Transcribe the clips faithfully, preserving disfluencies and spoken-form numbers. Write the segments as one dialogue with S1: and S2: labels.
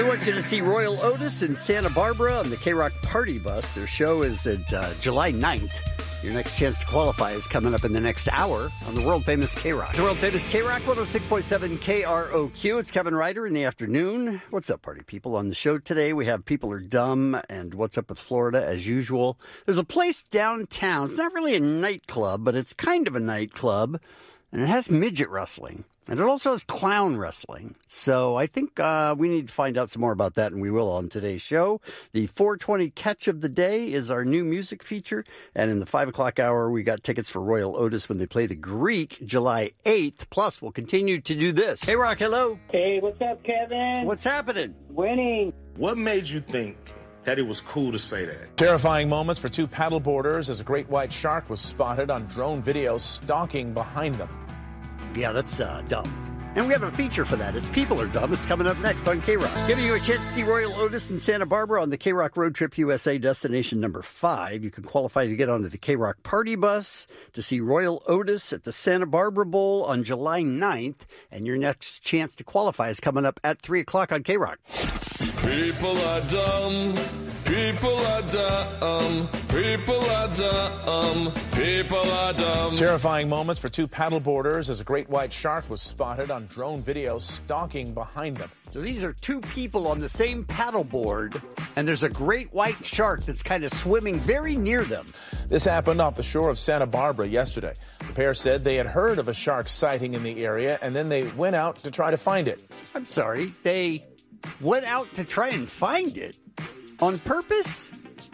S1: We want you to see Royal Otis in Santa Barbara on the K-Rock Party Bus. Their show is at uh, July ninth. Your next chance to qualify is coming up in the next hour on the world-famous K-Rock. It's the world-famous K-Rock, one oh six point seven K R O Q. It's Kevin Ryder in the afternoon. What's up, party people? On the show today, we have People Are Dumb and What's Up with Florida, as usual. There's a place downtown. It's not really a nightclub, but it's kind of a nightclub, and it has midget wrestling. And it also has clown wrestling. So I think uh, we need to find out some more about that, and we will on today's show. The four twenty Catch of the Day is our new music feature. And in the five o'clock hour, we got tickets for Royal Otis when they play the Greek July eighth. Plus, we'll continue to do this. Hey, Rock, hello.
S2: Hey, what's up, Kevin?
S1: What's happening?
S2: Winning.
S3: What made you think that it was cool to say that?
S4: Terrifying moments for two paddleboarders as a great white shark was spotted on drone video stalking behind them.
S1: Yeah, that's uh, dumb. And we have a feature for that. It's People Are Dumb. It's coming up next on K-Rock. Giving you a chance to see Royal Otis in Santa Barbara on the K-Rock Road Trip U S A destination number five. You can qualify to get onto the K-Rock Party Bus to see Royal Otis at the Santa Barbara Bowl on July ninth. And your next chance to qualify is coming up at three o'clock on K-Rock.
S5: People are dumb. People are dumb. People are dumb. People are dumb.
S4: Terrifying moments for two paddleboarders as a great white shark was spotted on drone video stalking behind them.
S1: So these are two people on the same paddleboard, and there's a great white shark that's kind of swimming very near them.
S4: This happened off the shore of Santa Barbara yesterday. The pair said they had heard of a shark sighting in the area, and then they went out to try to find it.
S1: I'm sorry, they went out to try and find it? On purpose?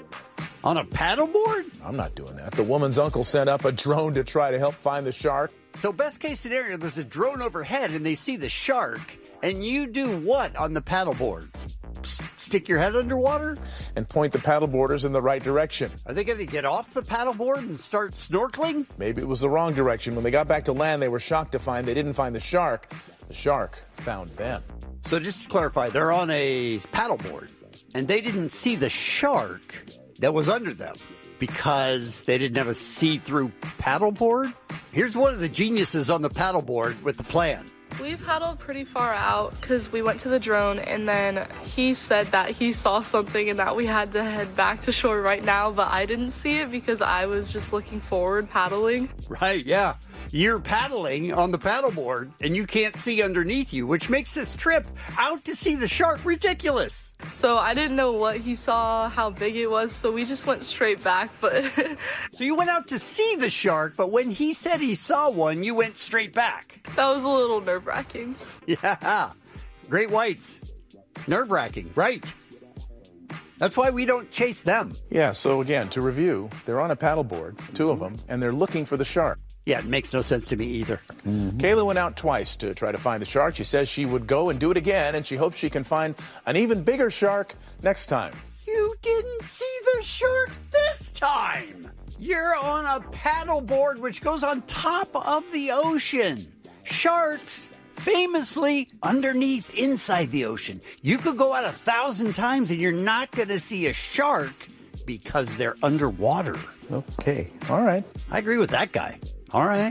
S1: On a paddleboard?
S4: I'm not doing that. The woman's uncle sent up a drone to try to help find the shark.
S1: So best case scenario, there's a drone overhead and they see the shark, and you do what on the paddleboard? S- stick your head underwater?
S4: And point the paddleboarders in the right direction.
S1: Are they going to get off the paddleboard and start snorkeling?
S4: Maybe it was the wrong direction. When they got back to land, they were shocked to find they didn't find the shark. The shark found them.
S1: So just to clarify, they're on a paddleboard, and they didn't see the shark that was under them because they didn't have a see-through paddleboard? Here's one of the geniuses on the paddleboard with the plan.
S6: We paddled pretty far out because we went to the drone, and then he said that he saw something and that we had to head back to shore right now, but I didn't see it because I was just looking forward paddling.
S1: Right, yeah. You're paddling on the paddleboard, and you can't see underneath you, which makes this trip out to see the shark ridiculous.
S6: So I didn't know what he saw, how big it was, so we just went straight back. But
S1: So you went out to see the shark, but when he said he saw one, you went straight back.
S6: That was a little nerve-wracking.
S1: Yeah. Great whites. Nerve-wracking, right. That's why we don't chase them.
S4: Yeah, so again, to review, they're on a paddleboard, two of them, and they're looking for the shark.
S1: Yeah, it makes no sense to me either.
S4: Mm-hmm. Kayla went out twice to try to find the shark. She says she would go and do it again, and she hopes she can find an even bigger shark next time.
S1: You didn't see the shark this time. You're on a paddleboard which goes on top of the ocean. Sharks famously underneath, inside the ocean. You could go out a thousand times and you're not going to see a shark because they're underwater.
S4: Okay, all right.
S1: I agree with that guy. All right.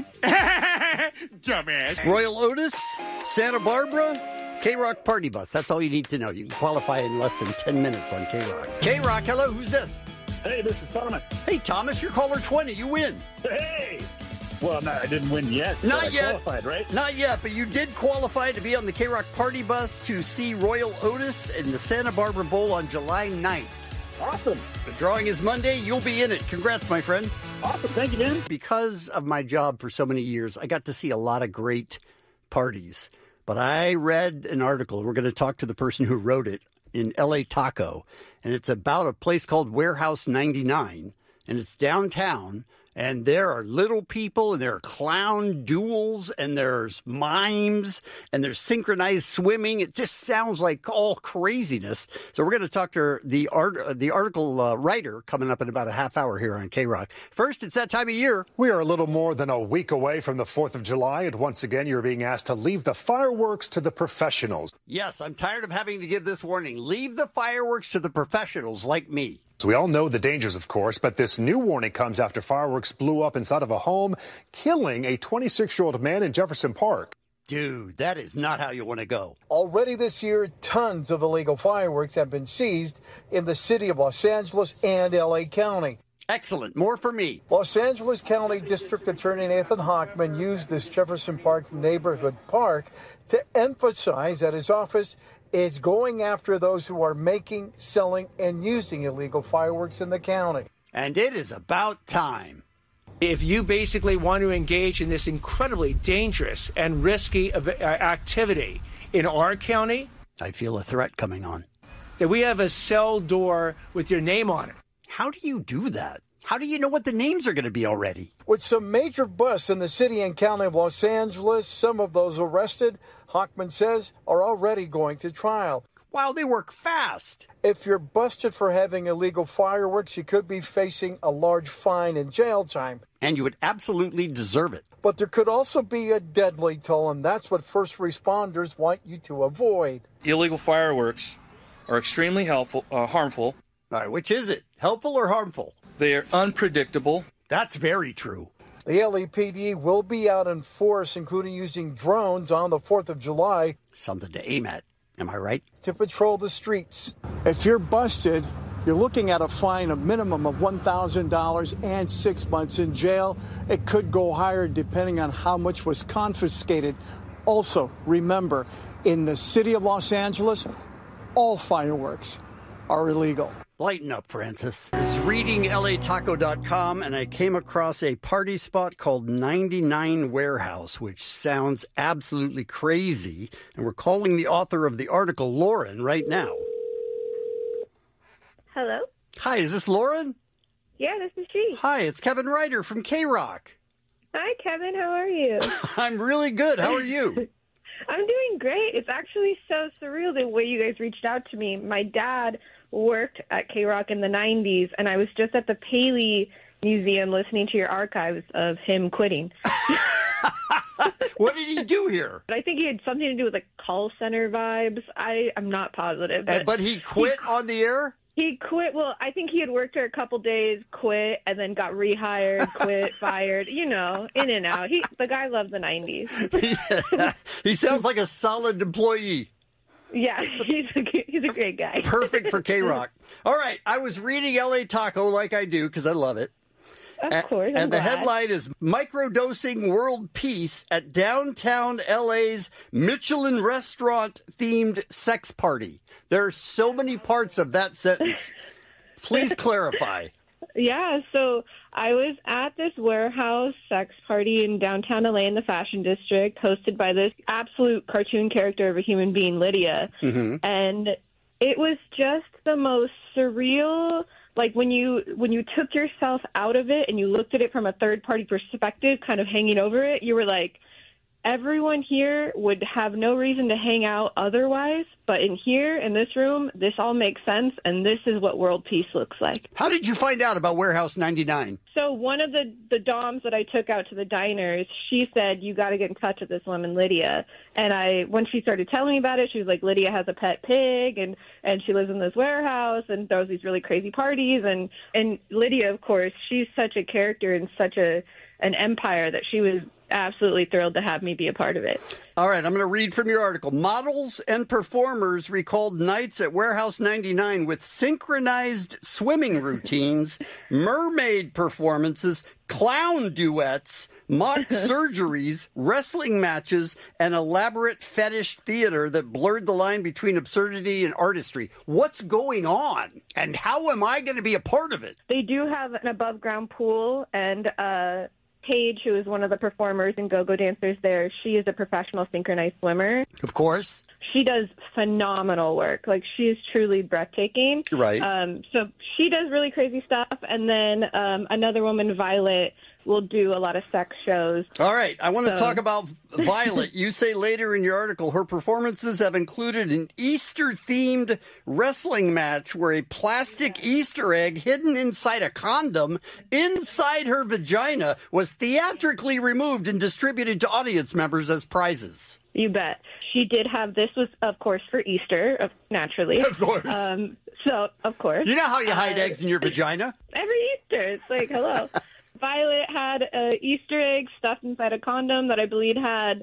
S3: Dumbass.
S1: Royal Otis, Santa Barbara, K-Rock Party Bus. That's all you need to know. You can qualify in less than ten minutes on K-Rock. K-Rock, hello, who's this?
S2: Hey, this is Thomas.
S1: Hey, Thomas, you're caller twenty. You win.
S2: Hey! Well, no, I didn't win yet.
S1: Not
S2: but I
S1: yet.
S2: qualified, right?
S1: Not yet, but you did qualify to be on the K-Rock Party Bus to see Royal Otis in the Santa Barbara Bowl on July ninth.
S2: Awesome.
S1: The drawing is Monday. You'll be in it. Congrats, my friend.
S2: Awesome. Thank you, man.
S1: Because of my job for so many years, I got to see a lot of great parties. But I read an article, we're going to talk to the person who wrote it, in L A Taco, and it's about a place called Warehouse ninety-nine, and it's downtown, and there are little people, and there are clown duels, and there's mimes, and there's synchronized swimming. It just sounds like all craziness. So we're going to talk to the art, the article uh, writer coming up in about a half hour here on K-Rock. First, it's that time of year.
S7: We are a little more than a week away from the fourth of July, and once again, you're being asked to leave the fireworks to the professionals.
S1: Yes, I'm tired of having to give this warning. Leave the fireworks to the professionals like me.
S7: So we all know the dangers, of course, but this new warning comes after fireworks blew up inside of a home, killing a twenty-six-year-old man in Jefferson Park.
S1: Dude, that is not how you want to go.
S8: Already this year, tons of illegal fireworks have been seized in the city of Los Angeles and L A County.
S1: Excellent. More for me.
S8: Los Angeles County District Attorney Nathan Hochman used this Jefferson Park neighborhood park to emphasize that his office is going after those who are making, selling, and using illegal fireworks in the county.
S1: And it is about time.
S9: If you basically want to engage in this incredibly dangerous and risky activity in our county,
S1: I feel a threat coming on.
S9: That we have a cell door with your name on it.
S1: How do you do that? How do you know what the names are going to be already?
S8: With some major busts in the city and county of Los Angeles, some of those arrested, Hochman says, are already going to trial.
S1: Wow, they work fast.
S8: If you're busted for having illegal fireworks, you could be facing a large fine and jail time.
S1: And you would absolutely deserve it.
S8: But there could also be a deadly toll, and that's what first responders want you to avoid.
S10: Illegal fireworks are extremely helpful, uh, harmful.
S1: All right, which is it? Helpful or harmful?
S10: They are unpredictable.
S1: That's very true.
S8: The L A P D will be out in force, including using drones on the fourth of July.
S1: Something to aim at. Am I right?
S8: To patrol the streets. If you're busted, you're looking at a fine, a minimum of one thousand dollars and six months in jail. It could go higher depending on how much was confiscated. Also, remember, in the city of Los Angeles, all fireworks are illegal.
S1: Lighten up, Francis. I was reading L A taco dot com and I came across a party spot called ninety-nine Warehouse, which sounds absolutely crazy. And we're calling the author of the article, Lauren, right now.
S11: Hello?
S1: Hi, is this Lauren?
S11: Yeah, this is she.
S1: Hi, it's Kevin Ryder from K-Rock.
S11: Hi, Kevin. How are you?
S1: I'm really good. How are you?
S11: I'm doing great. It's actually so surreal the way you guys reached out to me. My dad worked at K-Rock in the nineties, and I was just at the Paley Museum listening to your archives of him quitting.
S1: What did he do here?
S11: I think he had something to do with like call center vibes. I, I'm not positive.
S1: But, but he quit he, on the air?
S11: He quit. Well, I think he had worked there a couple days, quit, and then got rehired, quit, fired, you know, in and out. He, the guy loved the nineties.
S1: Yeah. He sounds like a solid employee.
S11: Yeah, he's a, he's a great guy.
S1: Perfect for K-Rock. All right, I was reading L A Taco like I do because I love it.
S11: Of course, I'm
S1: And the
S11: glad.
S1: headline is Microdosing World Peace at Downtown L A's Michelin Restaurant-themed sex party. There are so many parts of that sentence. Please clarify.
S11: Yeah, so I was at this warehouse sex party in downtown L A in the Fashion District, hosted by this absolute cartoon character of a human being, Lydia.
S1: Mm-hmm.
S11: And it was just the most surreal, like when you when you took yourself out of it and you looked at it from a third-party perspective, kind of hanging over it, you were like, everyone here would have no reason to hang out otherwise, but in here, in this room, this all makes sense, and this is what world peace looks like.
S1: How did you find out about Warehouse ninety-nine?
S11: So one of the, the doms that I took out to the diners, she said, you got to get in touch with this woman, Lydia. And I, when she started telling me about it, she was like, Lydia has a pet pig, and, and she lives in this warehouse and throws these really crazy parties. And, and Lydia, of course, she's such a character and such a an empire that she was absolutely thrilled to have me be a part of it.
S1: All right, I'm going to read from your article. Models and performers recalled nights at Warehouse ninety-nine with synchronized swimming routines, mermaid performances, clown duets, mock surgeries, wrestling matches, and elaborate fetish theater that blurred the line between absurdity and artistry. What's going on? And how am I going to be a part of it?
S11: They do have an above-ground pool, and uh Paige, who is one of the performers and go-go dancers there, she is a professional synchronized swimmer.
S1: Of course.
S11: She does phenomenal work. Like, she is truly breathtaking.
S1: Right.
S11: Um, so she does really crazy stuff. And then um, another woman, Violet, will do a lot of sex shows.
S1: All right. I want to
S11: So-
S1: talk about Violet. You say later in your article, her performances have included an Easter-themed wrestling match where a plastic Easter egg hidden inside a condom inside her vagina was theatrically removed and distributed to audience members as prizes.
S11: You bet. She did have, this was, of course, for Easter, of- naturally.
S1: Of course.
S11: Um, so, of course.
S1: You know how you hide
S11: Uh,
S1: eggs in your vagina?
S11: Every Easter. It's like, hello. Violet had an Easter egg stuffed inside a condom that I believe had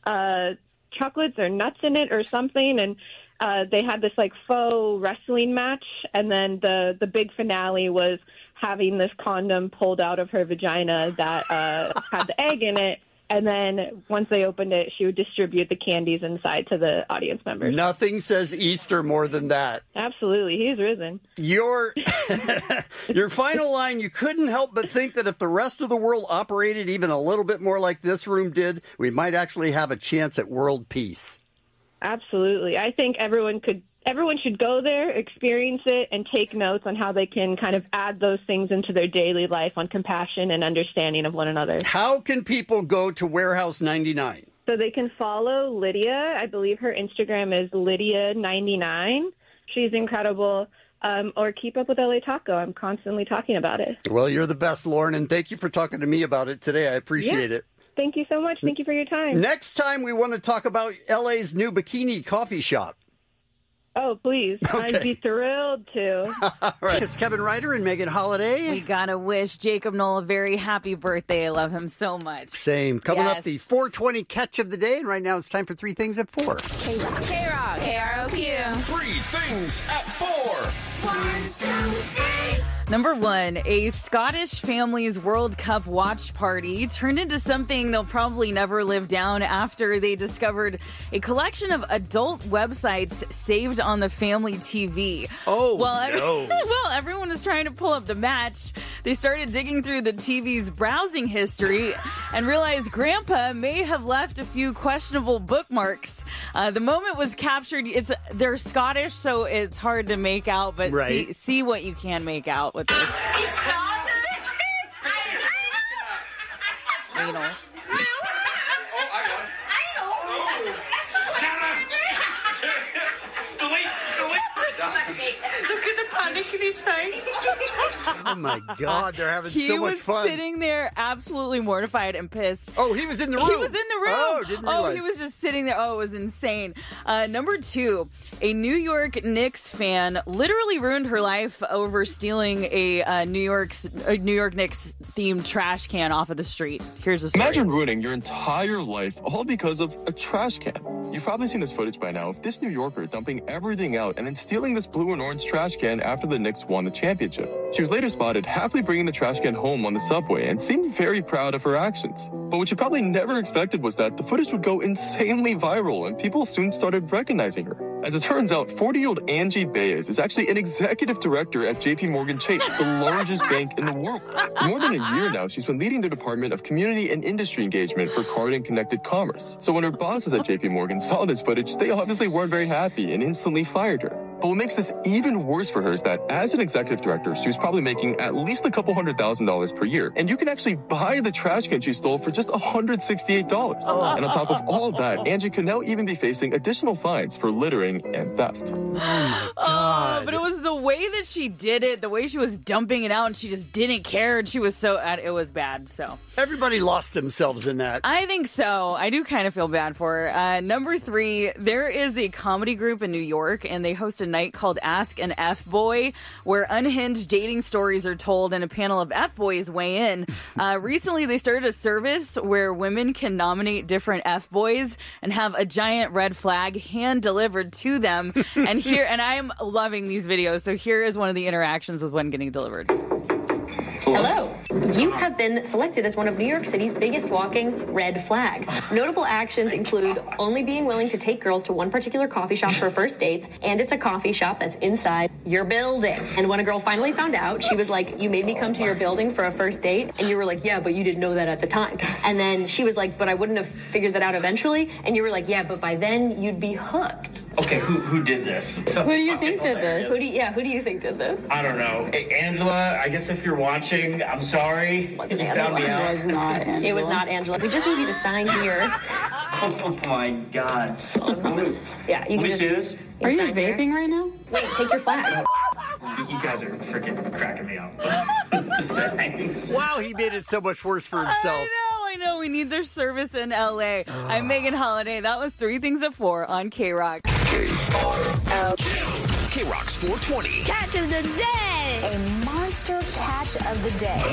S11: uh, chocolates or nuts in it or something, and uh, they had this like faux wrestling match, and then the the big finale was having this condom pulled out of her vagina that uh, had the egg in it. And then once they opened it, she would distribute the candies inside to the audience members.
S1: Nothing says Easter more than that.
S11: Absolutely. He's risen.
S1: Your, your final line, you couldn't help but think that if the rest of the world operated even a little bit more like this room did, we might actually have a chance at world peace.
S11: Absolutely. I think everyone could Everyone should go there, experience it, and take notes on how they can kind of add those things into their daily life on compassion and understanding of one another.
S1: How can people go to Warehouse ninety-nine?
S11: So they can follow Lydia. I believe her Instagram is Lydia ninety-nine. She's incredible. Um, or keep up with L A Taco. I'm constantly talking about it.
S1: Well, you're the best, Lauren, and thank you for talking to me about it today. I appreciate
S11: yeah.
S1: it.
S11: Thank you so much. Thank you for your time.
S1: Next time, we want to talk about L A's new bikini coffee shop.
S11: Oh, please.
S1: Okay.
S11: I'd be thrilled to.
S1: All right. It's Kevin Ryder and Megan Holiday.
S12: We got to wish Jacob Knoll a very happy birthday. I love him so much.
S1: Same. Coming
S12: yes.
S1: up, the four twenty catch of the day. And right now, it's time for Three Things at Four.
S13: K-Rock. K-Rock. K R O Q.
S5: Three Things at Four.
S13: One, two, three.
S12: Number one, a Scottish family's World Cup watch party turned into something they'll probably never live down after they discovered a collection of adult websites saved on the family T V.
S1: Oh,
S12: well,
S1: no.
S12: Well, everyone was trying to pull up the match. They started digging through the T V's browsing history and realized Grandpa may have left a few questionable bookmarks. Uh, the moment was captured. It's They're Scottish, so it's hard to make out, but
S1: right.
S12: see, see what you can make out with this.
S13: You started this?
S12: You know.
S13: Look at the panic in his face.
S1: Oh, my God. They're having
S12: he
S1: so much
S12: was
S1: fun.
S12: sitting there absolutely mortified and pissed.
S1: Oh, he was in the room.
S12: He was in the room.
S1: Oh, didn't
S12: Oh,
S1: realize.
S12: he was just sitting there. Oh, it was insane. Uh, number two, a New York Knicks fan literally ruined her life over stealing a uh, New York's a New York Knicks themed trash can off of the street. Here's the story.
S14: Imagine ruining your entire life all because of a trash can. You've probably seen this footage by now of this New Yorker dumping everything out and then stealing this blue and orange trash can after the Knicks won the championship. She was later spotted happily bringing the trash can home on the subway and seemed very proud of her actions. But what you probably never expected was that the footage would go insanely viral and people soon started recognizing her. As it turns out, forty-year-old Angie Baez is actually an executive director at J P Morgan Chase, the largest bank in the world. For more than a year now, she's been leading the Department of Community and Industry Engagement for Card and Connected Commerce. So when her bosses at J P Morgan saw this footage, they obviously weren't very happy and instantly fired her. But what makes this even worse for her is that as an executive director, she was probably making at least a couple hundred thousand dollars per year. And you can actually buy the trash can she stole for just one hundred sixty-eight dollars. And on top of all of that, Angie could now even be facing additional fines for littering and theft.
S1: Oh, my God.
S12: Oh, but it was the way that she did it, the way she was dumping it out, and she just didn't care, and she was so, it was bad, so.
S1: Everybody lost themselves in that.
S12: I think so. I do kind of feel bad for her. Uh, number three, there is a comedy group in New York, and they host a night called Ask an F-Boy, where unhinged dating stories are told and a panel of F-boys weigh in. Uh, recently, they started a service where women can nominate different F-boys and have a giant red flag hand-delivered to them. And here, and I am loving these videos, so here is one of the interactions with one getting delivered.
S15: Hello. You have been selected as one of New York City's biggest walking red flags. Notable actions include only being willing to take girls to one particular coffee shop for first dates, and it's a coffee shop that's inside your building. And when a girl finally found out, she was like, you made me come to your building for a first date, and you were like, yeah, but you didn't know that at the time. And then she was like, but I wouldn't have figured that out eventually, and you were like, yeah, but by then you'd be hooked.
S16: Okay, who who did this?
S15: Who do you think did this? Who do you, yeah, who do you think did this?
S16: I don't know. Hey, Angela, I guess if you're watching, I'm sorry. If you found me out.
S15: It was not Angela. It was not Angela. We just need you to sign here.
S16: Oh my God.
S15: Yeah, you
S16: Let
S15: can
S16: me
S15: just,
S16: see this.
S15: Are you vaping right now? Wait, take your flag.
S16: You, you guys are freaking cracking me up. Thanks.
S1: Wow, he made it so much worse for himself.
S12: I know, I know. We need their service in L A. I'm Megan Holiday. That was Three Things at Four on K-Rock.
S5: K-Rock's four twenty.
S13: Catch of the day.
S17: A monster catch of the day.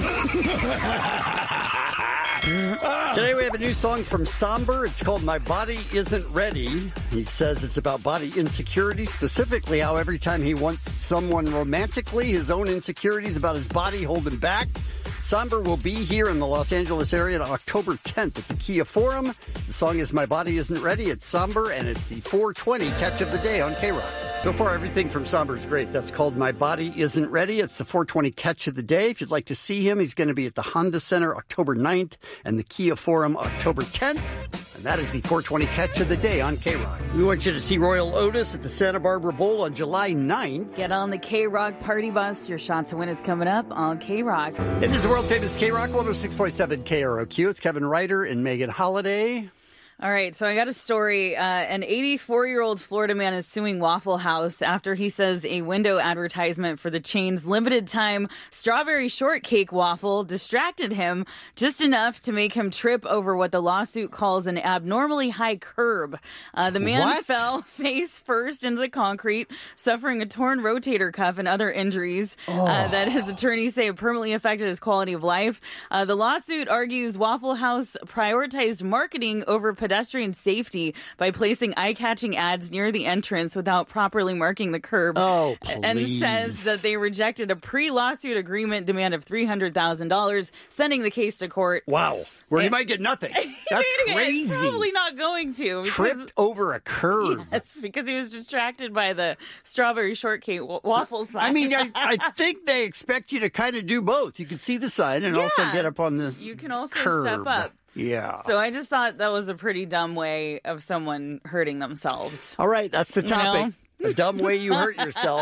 S1: Today we have a new song from Somber. It's called My Body Isn't Ready. He says it's about body insecurity, specifically how every time he wants someone romantically, his own insecurities about his body hold him back. Somber will be here in the Los Angeles area on October tenth at the Kia Forum. The song is My Body Isn't Ready. It's Somber, and it's the four twenty catch of the day on K-Rock. So far, everything from Somber is great. That's called My Body Isn't Ready. It's the four twenty catch of the day. If you'd like to see him, he's going to be at the Honda Center October ninth and the Kia Forum October tenth. And that is the four twenty catch of the day on K-Rock. We want you to see Royal Otis at the Santa Barbara Bowl on July ninth.
S12: Get on the K-Rock party bus. Your shot to win is coming up on K-Rock.
S1: It is the world-famous K-Rock one oh six point seven K R O Q. It's Kevin Ryder and Megan Holiday.
S12: All right, so I got a story. Uh, an eighty-four-year-old Florida man is suing Waffle House after he says a window advertisement for the chain's limited-time strawberry shortcake waffle distracted him just enough to make him trip over what the lawsuit calls an abnormally high curb. Uh, the man
S1: What?
S12: fell face first into the concrete, suffering a torn rotator cuff and other injuries
S1: Oh.
S12: uh, that his attorneys say have permanently affected his quality of life. Uh, the lawsuit argues Waffle House prioritized marketing over pedestrian safety by placing eye-catching ads near the entrance without properly marking the curb.
S1: Oh,
S12: And
S1: please.
S12: says that they rejected a pre-lawsuit agreement demand of three hundred thousand dollars, sending the case to court.
S1: Wow. Where you might get nothing. That's
S12: He's
S1: crazy.
S12: probably not going to. because-
S1: Tripped over a curb.
S12: Yes, because he was distracted by the strawberry shortcake w- waffle sign.
S1: I mean, I, I think they expect you to kind of do both. You can see the sign and also
S12: Yeah.
S1: get up on the
S12: You can also
S1: curb.
S12: step up.
S1: Yeah.
S12: So I just thought that was a pretty dumb way of someone hurting themselves.
S1: All right, that's the
S12: You
S1: topic.
S12: know?
S1: A dumb way you hurt yourself.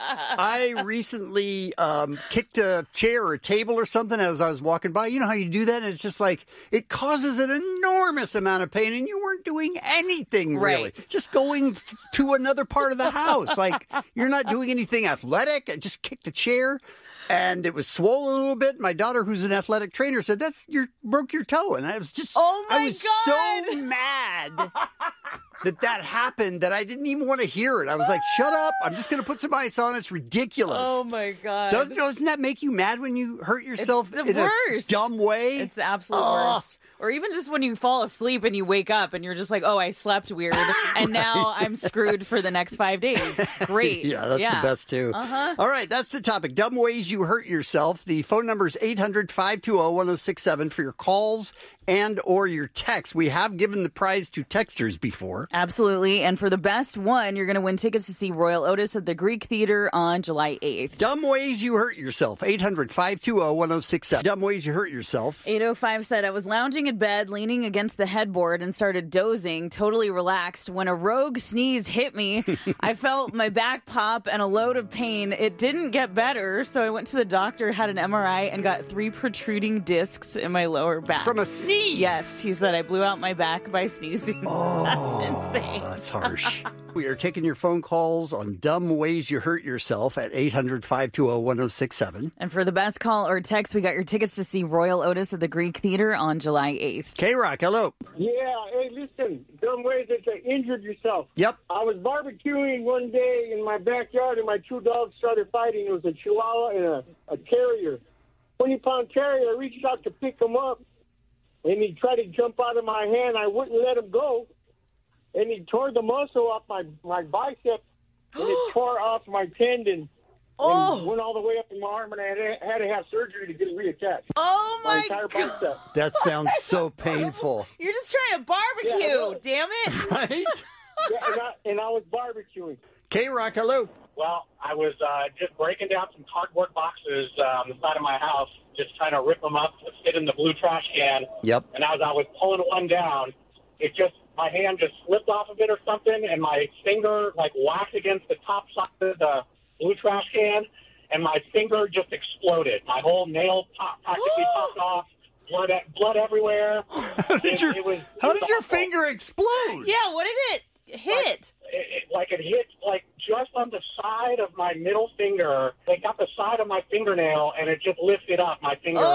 S1: I recently um, kicked a chair or a table or something as I was walking by. You know how you do that? And it's just like, it causes an enormous amount of pain, and you weren't doing anything really.
S12: Right.
S1: Just going to another part of the house. Like, you're not doing anything athletic. I just kicked a chair. And it was swollen a little bit. My daughter, who's an athletic trainer, said, "That's you broke your toe." And I was just,
S12: Oh my
S1: I was so mad that that happened that I didn't even want to hear it. I was like, "Shut up! I'm just going to put some ice on. It's ridiculous."
S12: Oh my God.
S1: Doesn't, doesn't that make you mad when you hurt yourself
S12: It's the
S1: in
S12: worst.
S1: a dumb way?
S12: It's the absolute
S1: Ugh.
S12: worst. Or even just when you fall asleep and you wake up and you're just like, oh, I slept weird. And now I'm screwed for the next five days. Great.
S1: Yeah, that's the best, too.
S12: Uh-huh.
S1: All right, that's the topic. Dumb ways you hurt yourself. The phone number is eight hundred, five two zero, one zero six seven for your calls and or your texts. We have given the prize to texters before.
S12: Absolutely. And for the best one, you're going to win tickets to see Royal Otis at the Greek Theater on July eighth.
S1: Dumb ways you hurt yourself. eight hundred, five two zero, one zero six seven. Dumb ways you hurt yourself.
S12: eight oh five said, I was lounging in bed, leaning against the headboard and started dozing, totally relaxed, when a rogue sneeze hit me. I felt my back pop and a load of pain. It didn't get better, so I went to the doctor, had an M R I, and got three protruding discs in my lower back.
S1: From a sneeze?
S12: Yes, he said I blew out my back by sneezing.
S1: Oh,
S12: That's insane.
S1: That's harsh. We are taking your phone calls on dumb ways you hurt yourself at eight hundred, five two zero, one zero six seven.
S12: And for the best call or text, we got your tickets to see Royal Otis at the Greek Theater on July eighth.
S1: K-Rock, hello.
S18: Yeah, hey, listen, dumb ways that you injured yourself.
S1: Yep.
S18: I was barbecuing one day in my backyard, and my two dogs started fighting. It was a Chihuahua and a, a terrier. twenty-pound terrier. I reached out to pick him up, and he tried to jump out of my hand. I wouldn't let him go, and he tore the muscle off my, my bicep, and it tore off my tendon.
S12: Oh.
S18: And went all the way up in my arm, and I had to, had to have surgery to get it reattached.
S12: Oh, my,
S18: my entire
S12: God.
S18: bicep.
S1: That sounds so painful.
S12: You're just trying to barbecue,
S18: Yeah, I know.
S12: damn it.
S1: Right?
S18: Yeah, and, I, and I was barbecuing.
S1: K-Rock, hello.
S19: Well, I was uh, just breaking down some cardboard boxes uh, on the side of my house, just trying to rip them up to fit in the blue trash can.
S1: Yep.
S19: And as I was pulling one down, it just, my hand just slipped off of it or something, and my finger, like, whacked against the top side of the blue trash can, and my finger just exploded. My whole nail pop, practically popped off, blood, blood everywhere.
S1: How did
S19: It-
S1: your,
S19: it was-
S1: how
S19: it was
S1: did your
S19: awful.
S1: finger explode?
S12: Yeah, what did it hit?
S19: It, it, like it hit like just on the side of my middle finger. They got the side of my fingernail, and it just lifted up my fingernail.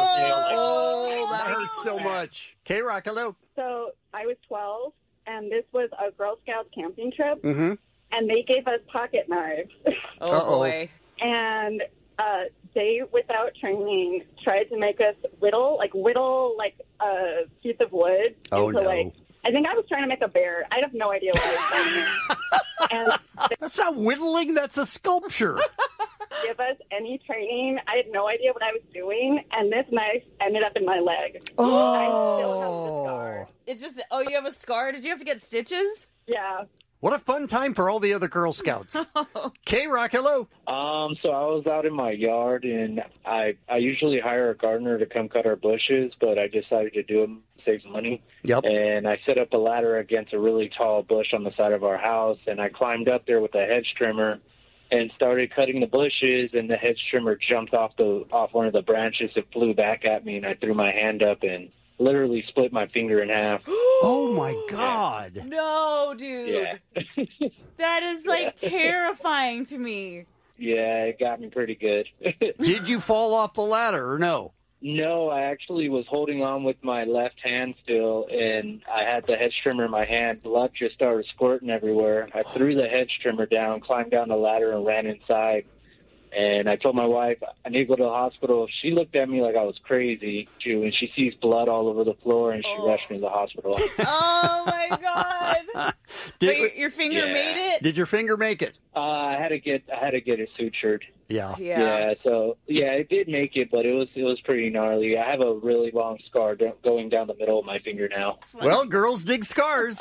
S1: Oh,
S19: like,
S1: that hurts so much. K-Rock, hello.
S20: So I was twelve, and this was a Girl Scouts camping trip.
S1: Mm-hmm.
S20: and they gave us pocket knives.
S12: Oh, Uh-oh. boy.
S20: And uh, they, without training, tried to make us whittle, like whittle, like a piece of wood.
S1: Oh,
S20: into,
S1: no.
S20: Like, I think I was trying to make a bear. I have no idea what I was doing. And
S1: That's not whittling. That's a sculpture.
S20: give us any training. I had no idea what I was doing, and this knife ended up in my leg.
S1: Oh.
S20: I still have the scar.
S12: It's just, oh, you have a scar? Did you have to get stitches?
S20: Yeah.
S1: What a fun time for all the other Girl Scouts. K-Rock, hello.
S21: Um, so I was out in my yard, and I I usually hire a gardener to come cut our bushes, but I decided to do it to save some money.
S1: Yep.
S21: And I set up a ladder against a really tall bush on the side of our house, and I climbed up there with a hedge trimmer and started cutting the bushes, and the hedge trimmer jumped off the off one of the branches and flew back at me, and I threw my hand up and literally split my finger in half.
S1: Oh, my God.
S12: No, dude.
S21: Yeah.
S12: That is, like,
S21: Yeah.
S12: terrifying to me.
S21: Yeah, it got me pretty good.
S1: Did you fall off the ladder or no?
S21: No, I actually was holding on with my left hand still, and I had the hedge trimmer in my hand. Blood just started squirting everywhere. I threw the hedge trimmer down, climbed down the ladder, and ran inside. And I told my wife, I need to go to the hospital. She looked at me like I was crazy, too, and she sees blood all over the floor, and she oh. rushed me to the hospital.
S12: Oh, my God.
S1: Did,
S12: but your, your finger
S21: yeah.
S12: made it?
S1: Did your finger make it?
S21: Uh, I had to get I had to get it sutured.
S1: Yeah.
S12: Yeah.
S21: Yeah, so, yeah, it did make it, but it was it was pretty gnarly. I have a really long scar do- going down the middle of my finger now.
S1: Well, girls dig scars.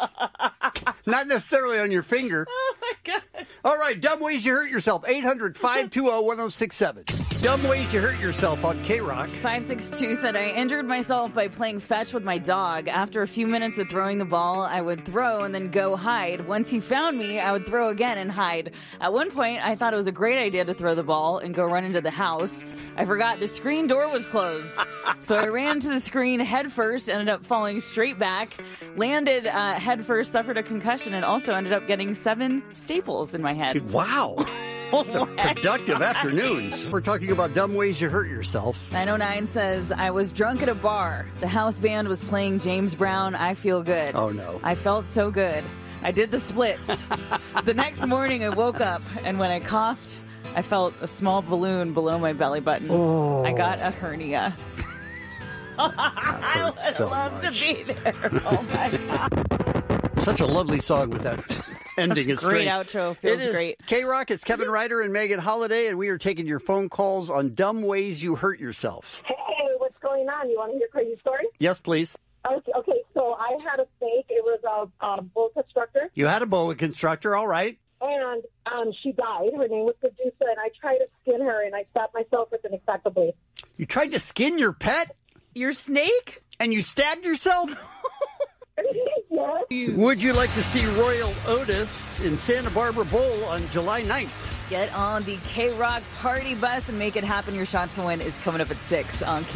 S1: Not necessarily on your finger.
S12: Oh, my God.
S1: All right, dumb ways you hurt yourself. eight hundred, five two zero, one zero six seven. Dumb ways you hurt yourself on K-Rock.
S12: five six two said, I injured myself by playing fetch with my dog. After a few minutes of throwing the ball, I would throw and then go hide. Once he found me, I would throw again and hide. At one point, I thought it was a great idea to throw the ball and go run into the house. I forgot the screen door was closed. So I ran to the screen head first, ended up falling straight back, landed uh, head first, suffered a concussion, and also ended up getting seven staples in my head.
S1: Wow. Some productive afternoons. We're talking about dumb ways you hurt yourself.
S12: nine oh nine says, I was drunk at a bar. The house band was playing James Brown, I Feel Good.
S1: Oh, no.
S12: I felt so good. I did the splits. The next morning, I woke up, and when I coughed, I felt a small balloon below my belly button.
S1: Oh.
S12: I got a hernia. I would
S1: so
S12: love
S1: much.
S12: to be there. Oh, my God.
S1: Such a lovely song with that ending.
S12: That's
S1: is
S12: a great
S1: strange.
S12: outro. Feels
S1: it is
S12: great.
S1: K-Rock, it's Kevin Ryder and Megan Holiday, and we are taking your phone calls on dumb ways you hurt yourself.
S22: Hey, what's going on? You want to hear a crazy story?
S1: Yes, please.
S22: Okay, okay, so I had a snake. It was a, a bull constructor.
S1: You had a boa constrictor, all right.
S22: And um, she died. Her name was Medusa, and I tried to skin her, and I stabbed myself with an X-Acto blade.
S1: You tried to skin your pet?
S12: Your snake?
S1: And you stabbed yourself?
S22: Yes.
S1: Would you like to see Royal Otis in Santa Barbara Bowl on July ninth?
S12: Get on the K-Rock party bus and make it happen. Your shot to win is coming up at six on K